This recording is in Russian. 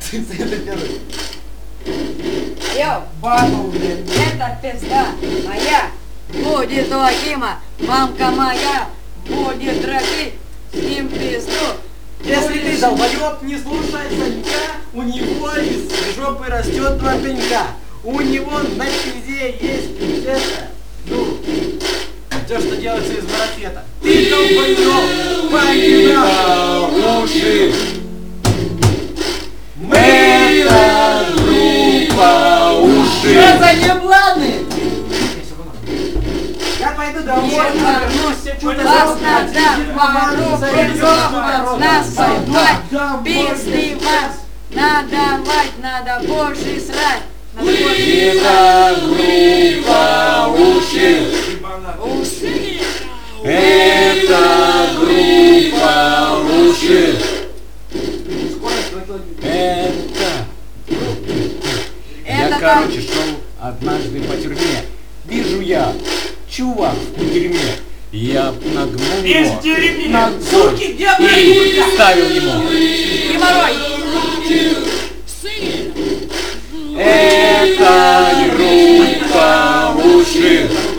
Это первый. Йоу, это пизда моя будет у Акима, мамка моя будет дробить с ним пизду. Если ты долбоёб, не слушай Санька, у него из жопы растет два пенька. У него на пизде есть это, ну, то, что делается из марафета. Ты долбоёб, покидал уши. Это группа уши. Что за ебланы? Я пойду домой, вернусь, Вас насовать, пизды вас, надо больше срать. Это группа уши. Это группа уши. Я, короче, шел однажды по тюрьме. Вижу я, чувак в дерьме. Я нагнул его ногой и ставил ему. Геморрой. Это группа уши.